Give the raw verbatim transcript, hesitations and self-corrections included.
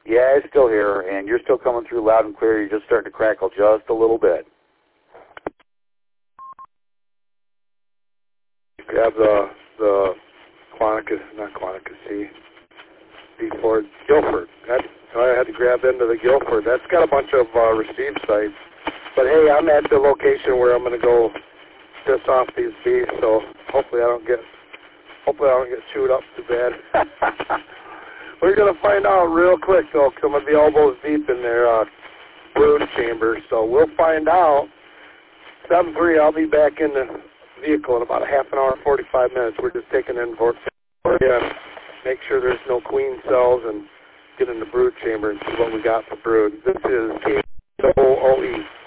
Yeah, it's still here, and you're still coming through loud and clear. You're just starting to crackle just a little bit. Grab the the Quantica, not Quantica C, B Ford Guilford. That's I had to grab into the Guilford. That's got a bunch of uh, receive sites. But hey, I'm at the location where I'm going to go piss off these bees. So hopefully I don't get hopefully I don't get chewed up too bad. We're going to find out real quick though, because I'm going to be elbows deep in their uh, brood chamber. So we'll find out. seven three, I'll be back in the vehicle in about a half an hour, forty-five minutes. We're just taking in for yeah, make sure there's no queen cells and get in the brood chamber and see what we got for brood. This is K O O E.